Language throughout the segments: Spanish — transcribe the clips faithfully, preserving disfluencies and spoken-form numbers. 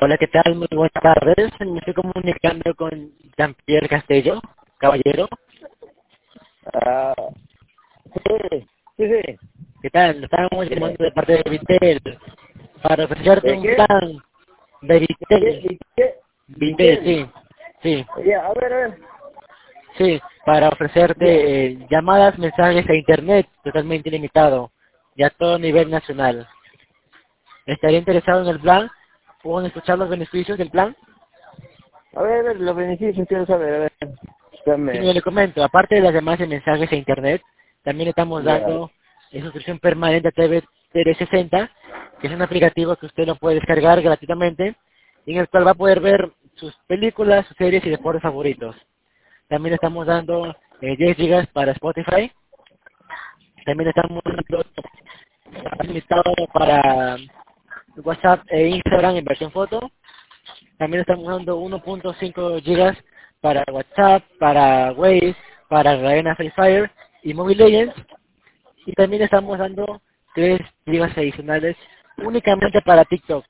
Hola, ¿qué tal? Muy buenas tardes. Me estoy comunicando con Jean-Pierre Castello, caballero. Ah, sí, sí, sí. ¿Qué tal? Estábamos llamando de parte de Vitel para ofrecerte ¿De un qué? plan de ¿De qué? Vitel. ¿De qué? Vitel, ¿Vitel? sí, sí, Ya, a ver, a ver. sí, para Ya. ofrecerte eh, llamadas, mensajes e internet totalmente ilimitado y a todo nivel nacional. ¿Estaría interesado en el plan o en escuchar los beneficios del plan? A ver, a ver, los beneficios quiero saber, a ver. Sí, Dame. mire, le comento, aparte de las llamadas de mensajes e internet, también estamos Ya. dando eh, suscripción permanente a T V trescientos sesenta, que es un aplicativo que usted lo puede descargar gratuitamente, y en el cual va a poder ver sus películas, sus series y deportes favoritos. También estamos dando eh, diez gigas para Spotify, también estamos dando limitado para WhatsApp e Instagram en versión foto, también estamos dando uno punto cinco gigas para WhatsApp, para Waze, para Arena Free Fire y Mobile Legends. Y también estamos dando tres gigas adicionales únicamente para TikTok.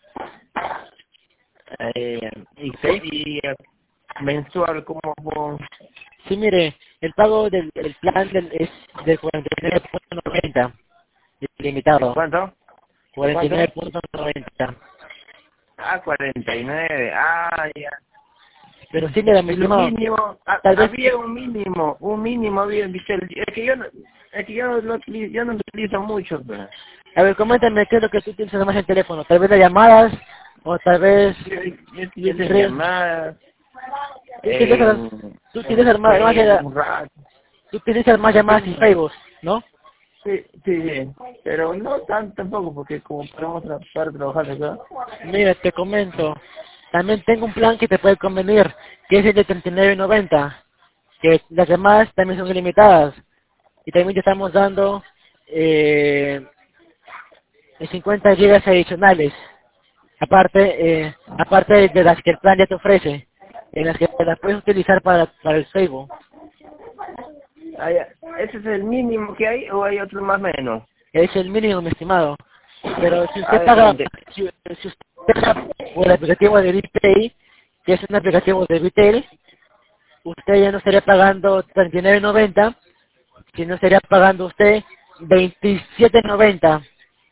Eh, y, ¿Ok? co- y eh, mensual, ¿cómo? cómo? Sí, mire, el pago del el plan del, es de cuarenta y nueve punto noventa, ¿De limitado. cuánto? ¿De cuarenta y nueve cuánto? punto noventa. Ah, cuarenta y nueve. Ah, ya. Pero sí, mira, mi Y lo estimado, mínimo, ha- tal vez, había un mínimo, un mínimo había en Vitel. Es que yo no, es que yo no, lo utili- yo no lo utilizo mucho, pero. a ver, coméntame qué es lo que tú utilizas más en el teléfono. Tal vez las llamadas, o tal vez Yo, yo utilizo el en red. llamadas, Tú utilizas, en, tú en utilizas más, más, Facebook, llama- un rato. tú utilizas más llamadas y Sí, Facebook, ¿no? sí, sí, sí. Pero no tanto tampoco, porque como podemos tra para trabajar acá. Mira, te comento. También tengo un plan que te puede convenir, que es el de treinta y nueve noventa, que las llamadas también son ilimitadas. Y también te estamos dando eh, cincuenta gigas adicionales, aparte eh, aparte de las que el plan ya te ofrece, en las que las puedes utilizar para, para el Facebook. Ah, ya. ¿Ese es el mínimo que hay o hay otro más o menos? Es el mínimo, mi estimado. Pero si Ah, usted de paga, cuarenta. si, si usted paga por el aplicativo de Vitel, que es un aplicativo de Vitel, usted ya no estaría pagando treinta y nueve noventa, sino estaría pagando usted veintisiete noventa.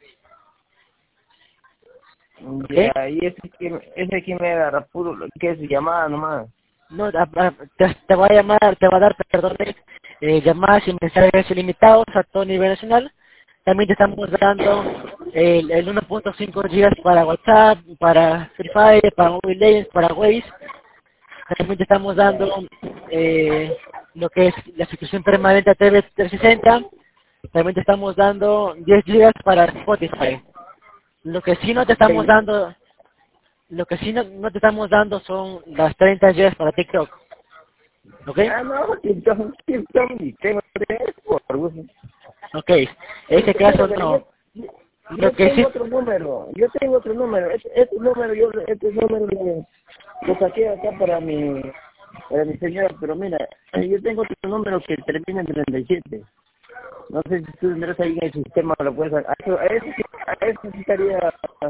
¿Ok? Ya, y ese que, ese que me da puro, que es llamada nomás. No, a- a- te, te va a llamar, te va a dar, perdón, eh, llamadas y mensajes ilimitados a todo nivel nacional. También te estamos dando el, el uno punto cinco gigas para WhatsApp, para Free Fire, para Mobile Legends, para Waze. También te estamos dando eh, lo que es la suscripción permanente a T V trescientos sesenta. También te estamos dando diez gigas para Spotify. Lo que sí no te estamos Veinte. dando, lo que sí no, no te estamos dando son las treinta gigas para TikTok. ¿Ok? Ah, no, TikTok, TikTok, y tengo tres por gusto. Ok. En ese caso Espérate, yo, no. yo, Lo yo que sí, tengo otro número, yo tengo otro número, este, este número, yo, este número lo, lo saqué acá para mi, para mi señora, pero mira, eh, yo tengo otro número que termina en treinta y siete. No sé si tú tendrás ahí en el sistema, lo puedes, a eso, a eso, sí- a eso sí estaría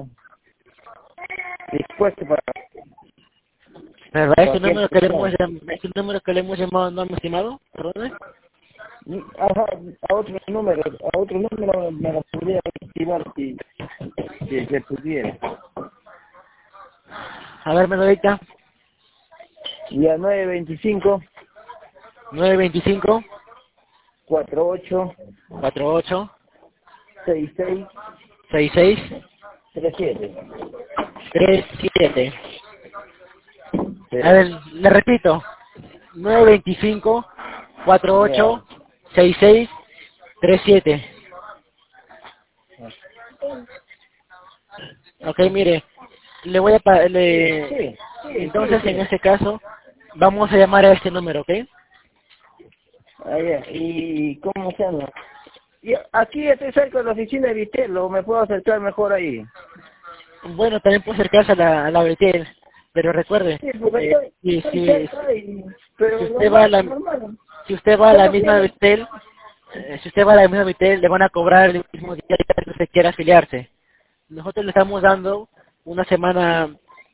dispuesto para, ¿verdad? Ese cualquier número que le hemos, persona. llam- ese número que le hemos llamado no, mi estimado, perdón. Y, ajá, a otro número, a otro número me lo podría activar si, si se pudiera. A ver, Menodita, Y a nueve veinticinco, nueve veinticinco, cuarenta y ocho, cuarenta y ocho, sesenta y seis, sesenta y seis, treinta y siete. treinta y siete. A Sí, ver, le repito, nueve veinticinco, cuarenta y ya. ocho, sesenta y seis, treinta y siete. Ok, mire, le voy a, pa- le, Sí, sí, sí, entonces en sí. este caso, vamos a llamar a este número, ¿ok? Ah, ya. ¿Y cómo se llama? Yo, aquí estoy cerca de la oficina de Vitelo, me puedo acercar mejor ahí. Bueno, también puede acercarse a la, a la Betel, pero recuerde, Sí, porque eh, estoy, si, estoy si, cerca y, si pero usted va a normal, la, normal. si usted va a la ¿Cómo se misma llama? Betel, eh, si usted va a la misma Betel, le van a cobrar el mismo día que usted quiera afiliarse. Nosotros le estamos dando una semana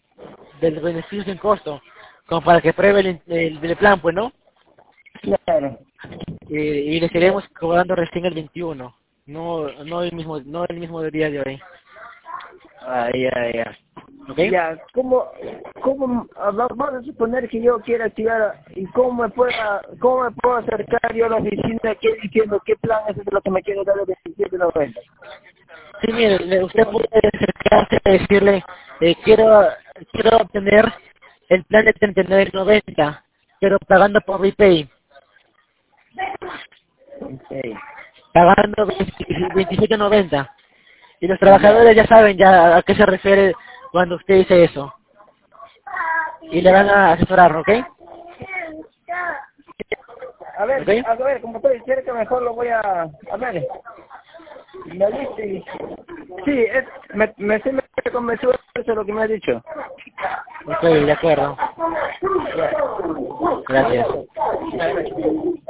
del beneficio sin costo, como para que pruebe el, el, el plan, pues, ¿no? Claro. Y, y le estaremos cobrando recién el veintiuno, no no el mismo no el mismo día de hoy. Ah, ya, ya. ¿Ok? Ya, ¿cómo, cómo, ah, va- vamos a suponer que yo quiera activar, y cómo me pueda, cómo me puedo acercar yo a la oficina, que diciendo qué plan es lo que me quiere dar el veintisiete noventa? Sí, mire, le- usted puede acercarse a decirle, eh, quiero quiero obtener el plan de treinta y nueve noventa, pero pagando por VPay, Okay. pagando veintisiete noventa. Y los Ya. trabajadores ya saben ya a qué se refiere cuando usted dice eso. Y le van a asesorar, ¿ok? A ver, ¿Ok? a ver, como estoy cerca, mejor lo voy a, a ver. Me dice, sí, es, me, me, sí me convenció eso es lo que me ha dicho. Ok, de acuerdo. Ya. Gracias. Ya, gracias.